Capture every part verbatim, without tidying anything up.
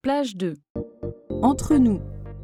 Plage deux. Entre nous.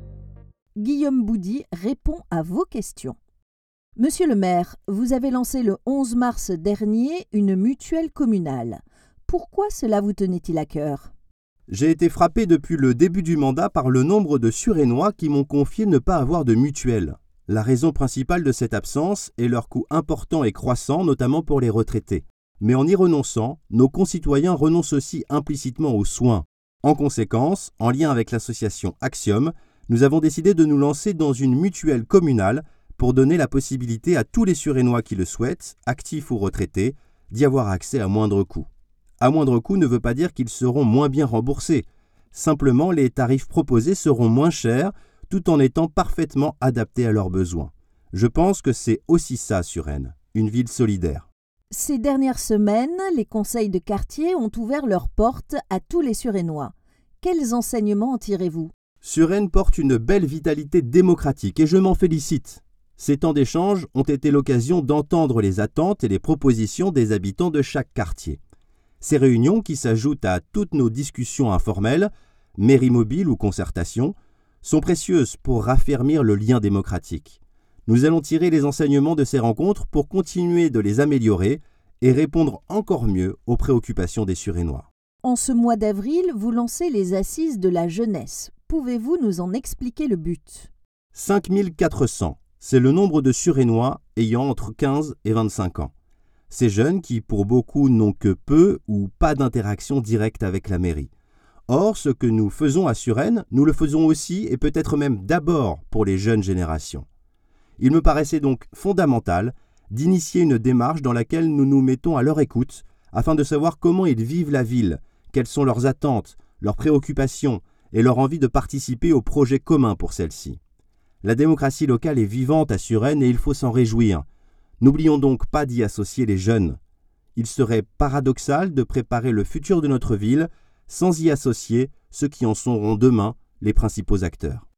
Guillaume Boudy répond à vos questions. Monsieur le maire, vous avez lancé le onze mars dernier une mutuelle communale. Pourquoi cela vous tenait-il à cœur ? J'ai été frappé depuis le début du mandat par le nombre de Suresnois qui m'ont confié ne pas avoir de mutuelle. La raison principale de cette absence est leur coût important et croissant, notamment pour les retraités. Mais en y renonçant, nos concitoyens renoncent aussi implicitement aux soins. En conséquence, en lien avec l'association Axiom, nous avons décidé de nous lancer dans une mutuelle communale pour donner la possibilité à tous les Suresnois qui le souhaitent, actifs ou retraités, d'y avoir accès à moindre coût. À moindre coût ne veut pas dire qu'ils seront moins bien remboursés. Simplement, les tarifs proposés seront moins chers tout en étant parfaitement adaptés à leurs besoins. Je pense que c'est aussi ça Suresnes, une ville solidaire. Ces dernières semaines, les conseils de quartier ont ouvert leurs portes à tous les Suresnois. Quels enseignements en tirez-vous ? Suresnes porte une belle vitalité démocratique et je m'en félicite. Ces temps d'échange ont été l'occasion d'entendre les attentes et les propositions des habitants de chaque quartier. Ces réunions, qui s'ajoutent à toutes nos discussions informelles, mairie mobile ou concertation, sont précieuses pour raffermir le lien démocratique. Nous allons tirer les enseignements de ces rencontres pour continuer de les améliorer et répondre encore mieux aux préoccupations des Suresnois. En ce mois d'avril, vous lancez les assises de la jeunesse. Pouvez-vous nous en expliquer le but ? cinq mille quatre cents, c'est le nombre de Suresnois ayant entre quinze et vingt-cinq ans. Ces jeunes qui, pour beaucoup, n'ont que peu ou pas d'interaction directe avec la mairie. Or, ce que nous faisons à Suresnes, nous le faisons aussi et peut-être même d'abord pour les jeunes générations. Il me paraissait donc fondamental d'initier une démarche dans laquelle nous nous mettons à leur écoute afin de savoir comment ils vivent la ville, quelles sont leurs attentes, leurs préoccupations et leur envie de participer aux projets communs pour celle-ci. La démocratie locale est vivante à Suresnes et il faut s'en réjouir. N'oublions donc pas d'y associer les jeunes. Il serait paradoxal de préparer le futur de notre ville sans y associer ceux qui en seront demain les principaux acteurs.